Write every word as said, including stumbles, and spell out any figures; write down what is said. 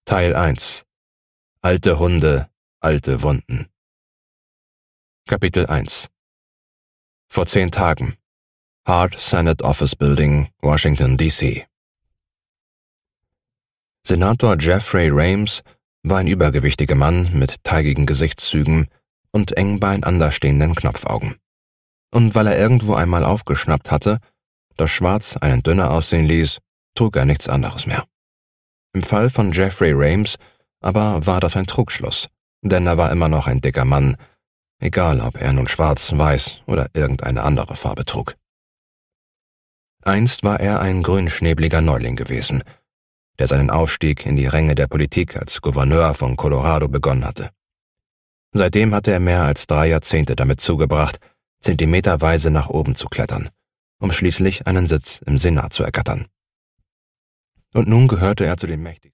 Teil eins. Alte Hunde, alte Wunden. Kapitel eins. Vor zehn Tagen. Hart Senate Office Building, Washington, D C Senator Jeffrey Rames war ein übergewichtiger Mann mit teigigen Gesichtszügen und eng beinanderstehenden Knopfaugen. Und weil er irgendwo einmal aufgeschnappt hatte, dass Schwarz einen dünner aussehen ließ, trug er nichts anderes mehr. Im Fall von Jeffrey Rames aber war das ein Trugschluss, denn er war immer noch ein dicker Mann, egal ob er nun schwarz, weiß oder irgendeine andere Farbe trug. Einst war er ein grünschnäbliger Neuling gewesen, der seinen Aufstieg in die Ränge der Politik als Gouverneur von Colorado begonnen hatte. Seitdem hatte er mehr als drei Jahrzehnte damit zugebracht, zentimeterweise nach oben zu klettern, um schließlich einen Sitz im Senat zu ergattern. Und nun gehörte er zu den mächtigsten.